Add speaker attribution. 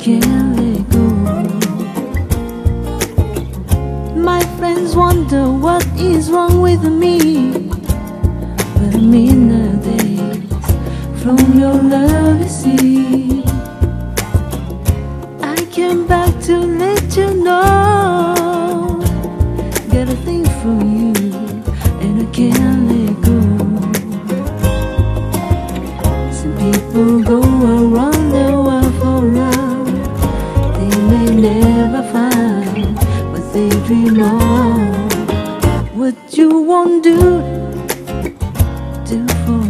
Speaker 1: can't let go. My friends wonder what is wrong with me, but I'm in the days from your love, you see. I came back to let you know, got a thing for you, and I can't let go. Some people go around the world for love, they may never find what they dream of. What you won't do for